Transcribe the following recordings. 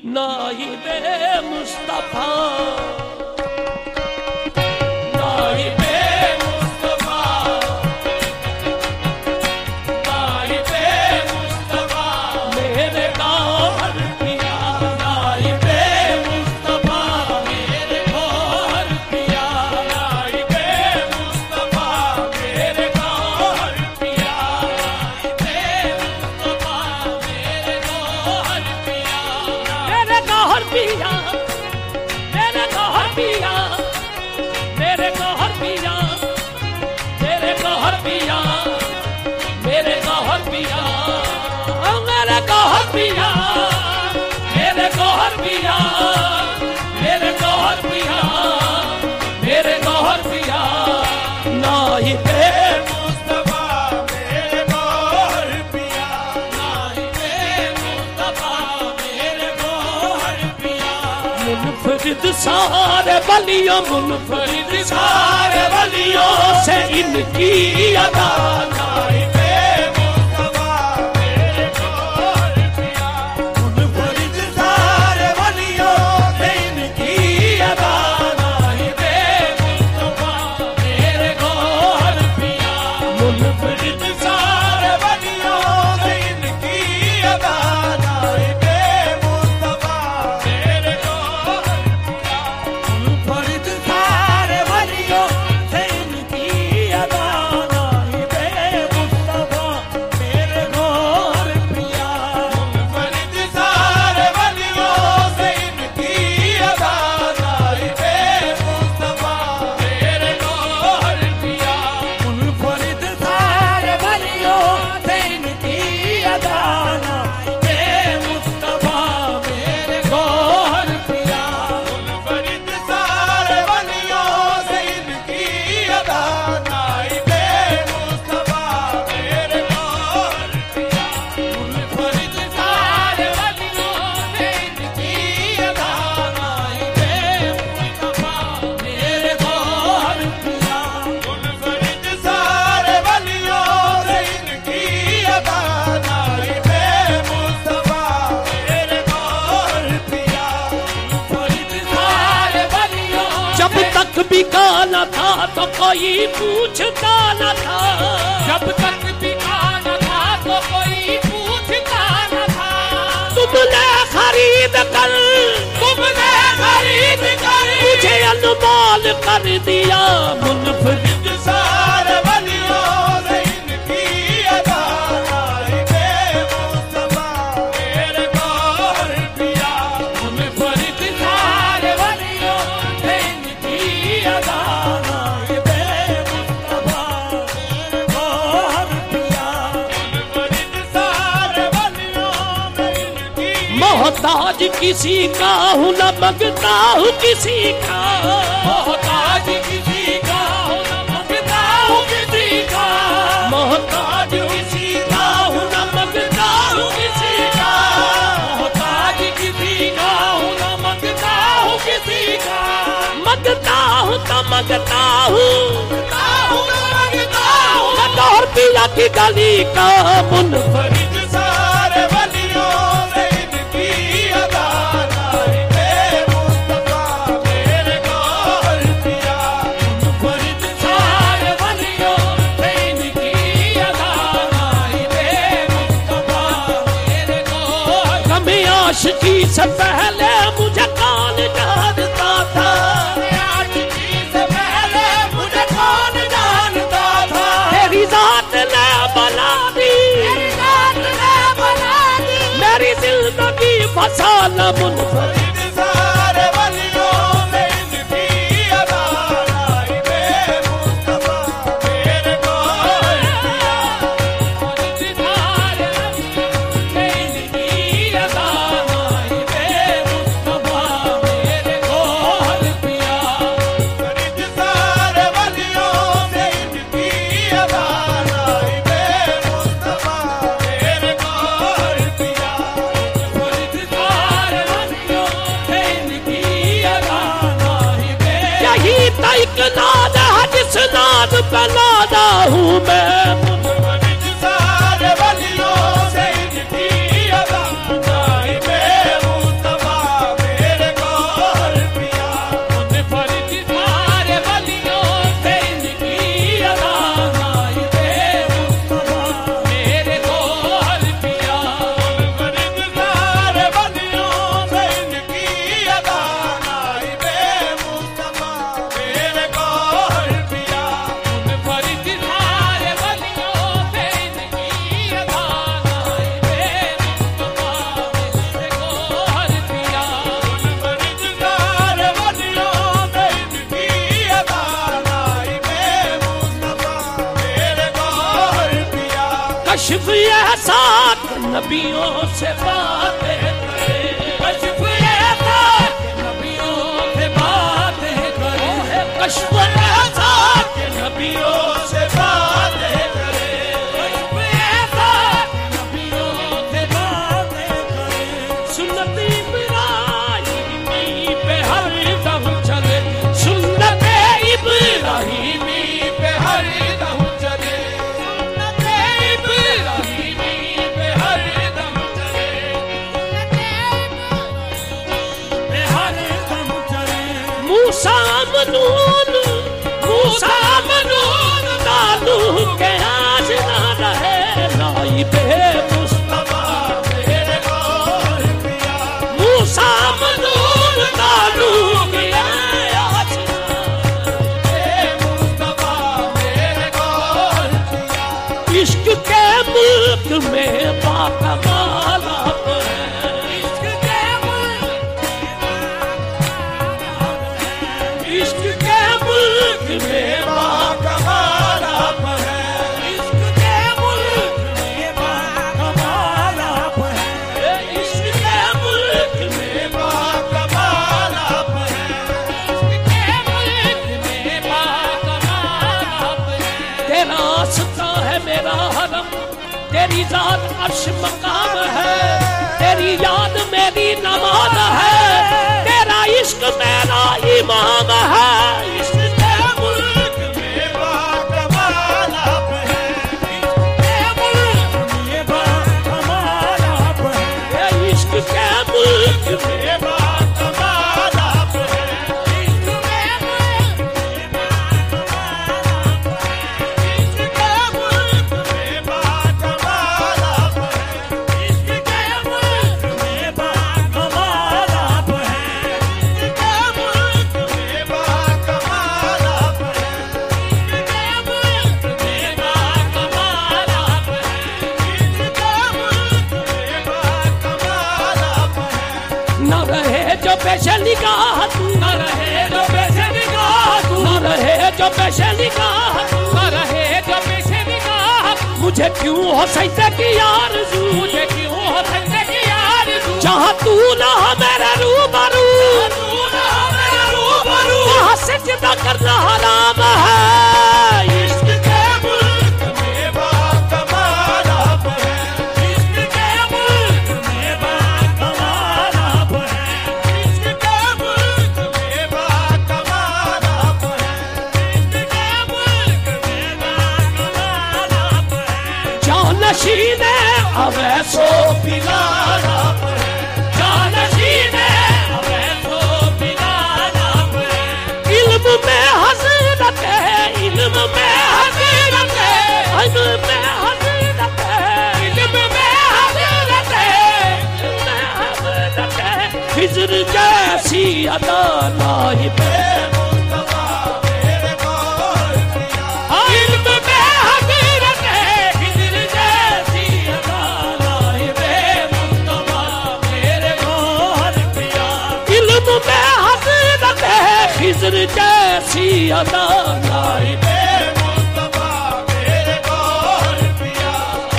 नाइबे मुस्तफा सारे वलियों मुनफरिद सारे वलियों से इनकी अदा नाइबे मुस्तफा मेरे गौहर पिया मुनफरिद सारे वलियों से इनकी अदा नाइबे मुस्तफा मेरे गौहर पिया मुनफरिद सारे वलियों से इनकी अदा नाइबे मुस्तफा मेरे बिकाना था तो कोई पूछता न था जब तक बिकाना था तो कोई पूछता न था तुमने खरीद कर मुझे अनमोल कर दिया मुनफरिद सारे वलियों से इनकी अदा नाइबे मुस्तफा मेरे गौहर पिया मुनफरिद सारे वलियों से इनकी अदा नाइबे मुस्तफा मेरे गौहर पिया मुनफरिद सारे वलियों से इनकी मोहताज किसी का हूँ न मंगता हूँ किसी का मोहताज किसी का हूँ न मंगता हूँ किसी का मोहताज किसी का हूँ न मंगता हूँ किसी का मोहताज किसी का हूँ न मंगता हूँ किसी का मंगता हूँ तो मंगता हूँ और पिया की गली का मुनफरिद सारे वलियों से इनकी अदा नाइबे मुस्तफा मेरे गौहर पिया मुनफरिद सारे वलियों से इनकी अदा नाइबे मुस्तफा मेरे गौहर कमी आशिकी से पहले मुझे कौन जानता था आशिकी से पहले मुझे कौन जानता था तेरी जात ने बना दी मेरी जिंदगी फसाना मुनफरिद सारे वलियों से इनकी अदा नाइबे मुस्तफा मेरे गौहर पिया मुनफरिद सारे वलियों से इनकी अदा नाइबे मुस्तफा मेरे गौहर पिया मुनफरिद सारे वलियों से इनकी अदा नाइबे मुस्तफा मेरे गौहर पिया मुनफरिद सारे वलियों से इनकी अदा नाइबे यही तो एक नाद है जिस नाद पे नादा हूँ मैं मुनफरिद सारे वलियों से इनकी अदा नाइबे मुस्तफा कश्फ ऐसा नबियों से बातें करे, कश्फ ऐसा नबियों से बातें करे, कश्फ ऐसा नबियों से बातें करे, कश्फ ऐसा नबियों से बातें करे। सुन्नत इब्राहिमी पे हर दम चले, सुन्नत इब्राहिमी पे हर दम चले, सुन्नत इब्राहिमी पे हर दम चले, पे हर दम चले। मूसा मनून दादू के आज ना रहे, नाई पे मुस्तफा मेरे गौर पिया। मूसा मनून दादू के आज ना रहे, मुस्तफा मेरे गौर पिया। इश्क के मुल्क में बाकमाल आप है, इश्क के मुल्क में, इश्क के मुल्क में बाकमाल आप है, इश्क के मुल्क में बाकमाल आप है, इश्क के मुल्क में बाकमाल आप है, इश्क के मुल्क में बाकमाल आप है। तेरा आस्था है मेरा हरम, तेरी जात अर्श मकाम है, तेरी याद मेरी नमाज है, तेरा इश्क मेरा इमाम है। इश्क के मुल्क में बाकमाल आप है, इश्क के मुल्क में बाकमाल आप है, इश्क के मुल्क में बाकमाल आप है, इश्क के मुल्क में बाकमाल आप है, इश्क के मुल्क में बाकमाल आप है, इश्क के मुल्क में बाकमाल आप है, इश्क के मुल्क में बाकमाल आप है, इश्क के मुल्क में बाकमाल आप है, इश्क के मुल्क में बाकमाल आप है। न रहे जो पेशे निगाह तू, न रहे जो पेशे निगाह तू, न रहे जो पेशे निगाह तू, न रहे जो पेशे निगाह। मुझे क्यों हो सजदे की आरज़ू, मुझे क्यों हो सजदे की आरज़ू। जहाँ तू ना हो मेरे रूबरू, तू ना हो मेरे रूबरू, वहाँ सजदा करना हराम है। इश्क के मुल्क में बाकमाल आप है, इश्क के मुल्क में बाकमाल आप है, इश्क के मुल्क में बाकमाल आप है, इश्क के मुल्क में बाकमाल आप है। जानशीने अवैसो बिलाल आप है, जानशीने अवैसो बिलाल आप है। इल्म में हज़रत है, इल्म में हज़रत है, इल्म में हज़रत है, इल्म में हज़रत है, इल्म में हज़रत है। खिज़र जैसी अदा नाहिब है, मुस्तफा मेरे गौर पिया। इल्म में हज़रत है, खिज़र जैसी अदा नाहिब है, मुस्तफा मेरे गौर पिया। इल्म में हज़रत है, खिज़र जैसी अदा नाहिब है, मुस्तफा मेरे गौर पिया।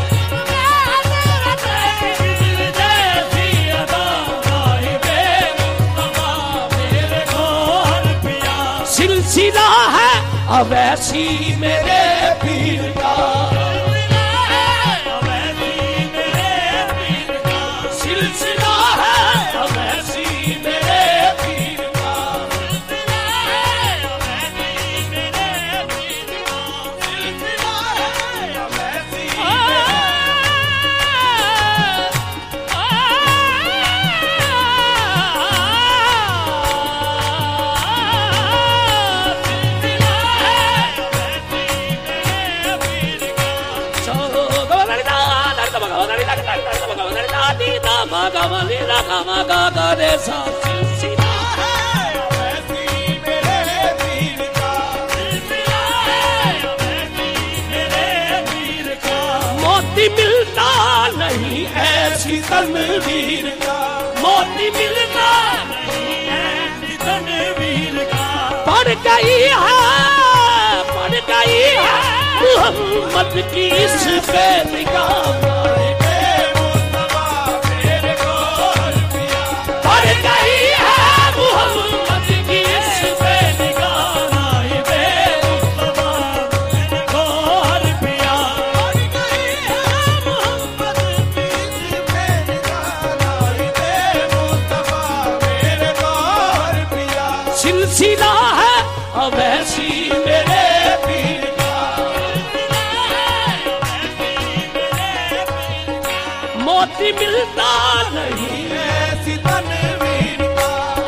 हज़रत है, खिज़र जैसी अदा नाहिब है, मुस्तफा मेरे गौर पिया। सिलसिला है अवैसी मेरे पीर का, सिलसिला है अवैसी मेरे पीर का, सिलसिला है अवैसी मेरे पीर का, सिलसिला है अवैसी मोती मिलता नहीं ऐसी तनवीर का, मोती मिलता नहीं ऐसी तनवीर का। पड़ गई है मोहम्मद की इस पे निगाह पड़ गई है मोहम्मद की इस पे निगाह गौर पिया पड़ गई है मोहम्मद की इस पे निगाह सिलसिला है अवैसी मेरे पीर का मोती मिलता नहीं ऐसी तनवीर का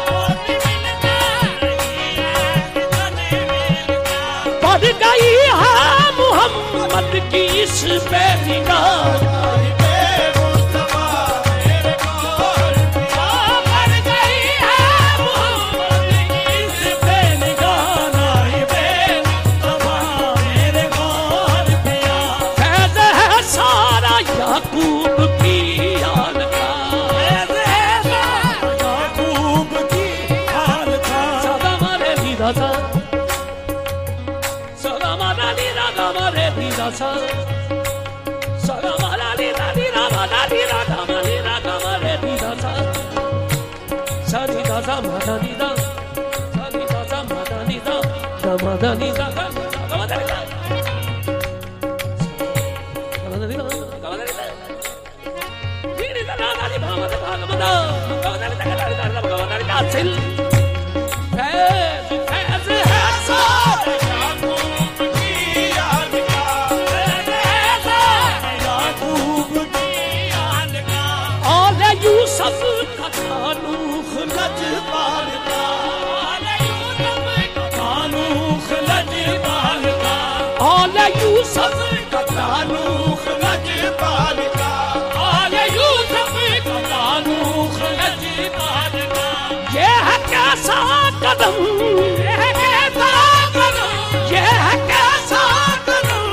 पड़ गई है मोहम्मद की इस पे निगाह याकूब की हाल का याकूब की हाल का सदा मारे दीदा सा सदा मारा दीदा सा मारे दीदा सा सदा मारा दीदा दीदा मारा दीदा सा मारे दीदा मारे दीदा सा सदीदा सा मारा दीदा सदीदा सा मारा दीदा मारा दीदा हासिल फैज़ फैज़ है सारे याकूब की याद का फैज़ है याकूब की याद का औले यूसुफ का तानुख लजपाल का औले यूसुफ का तानुख लजपाल का औले यूसुफ का तानुख लजपाल का औले यूसुफ का तानुख लजपाल का ये है कैसा कदम ये है कैसा कदम ये है कैसा कदम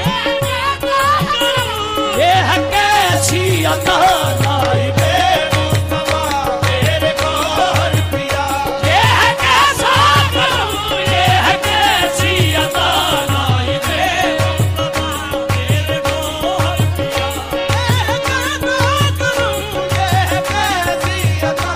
ये है कैसी अता नाइबे मुस्तफा मेरे गौर पिया ये है कैसा कदम ये है कैसी अता नाइबे मुस्तफा मेरे गौर पिया ये है कैसा कदम ये है कैसी अता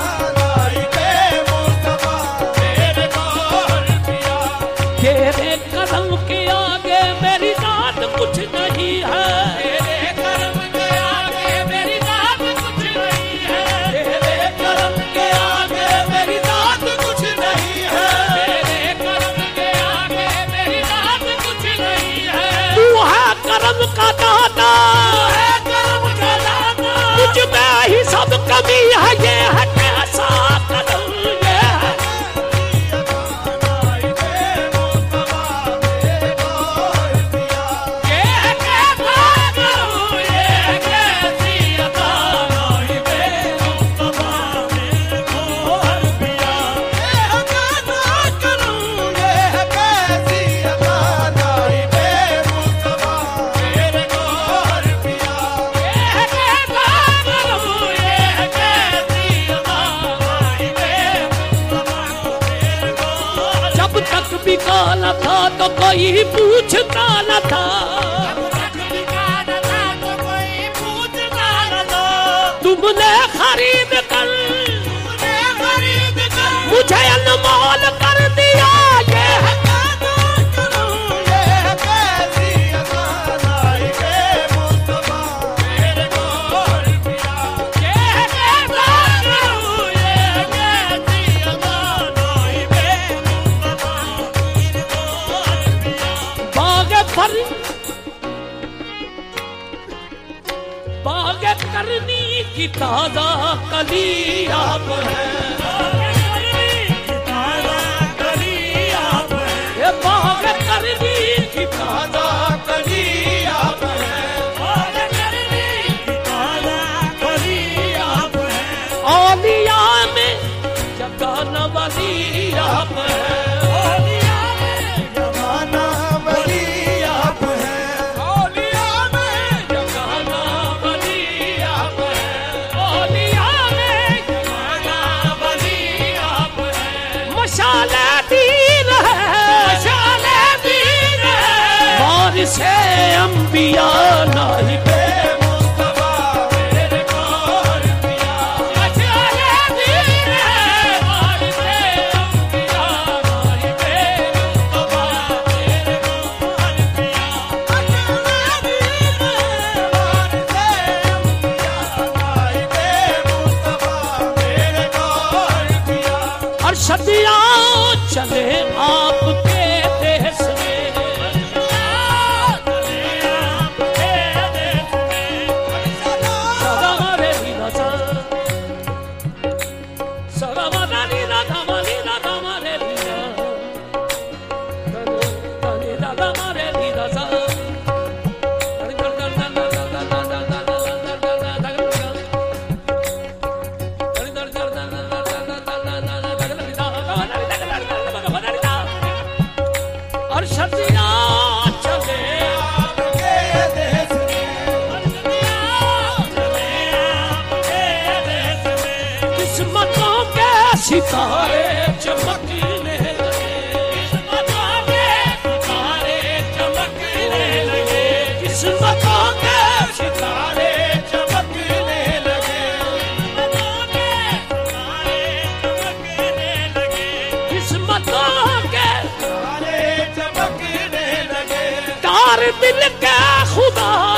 तेरे कदम के आगे मेरी जात कुछ नहीं है तेरे कदम के आगे मेरी जात कुछ नहीं है तेरे कदम के आगे मेरी जात कुछ नहीं है तेरे कदम के आगे मेरी जात कुछ नहीं है तू है करम का दाता है करम का दाता मुझ में ही सब कमी है ये है कैसा कदम बिकाना था तो कोई पूछता न था बिकाना था तो कोई पूछता न था तुमने खरीद कर मुझे अनमोल कर दिया ये है बाग करनी की ताजा कली आप है बाग करनी की ताजा कली आप है औलिया में जगाना वाली आप है पिया नहीं पे मुस्तफा मेरे कौन पिया अचले दीने वारिसे अंबिया नहीं पे मुस्तफा मेरे कौन पिया अचले दीने वारिसे अंबिया नहीं पे मुस्तफा मेरे कौन पिया और सदियां चले आपके देश में सितारे चमकने लगे किस्मतों के सितारे चमकने लगे किस्मतों के सितारे चमकने लगे किस्मतों के सितारे चमकने लगे तार मिल के खुदा